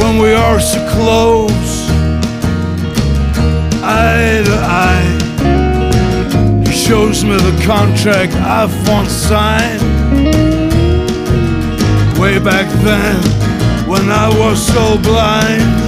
when we are so close, eye to eye. He shows me the contract I've once signed, way back then when I was so blind.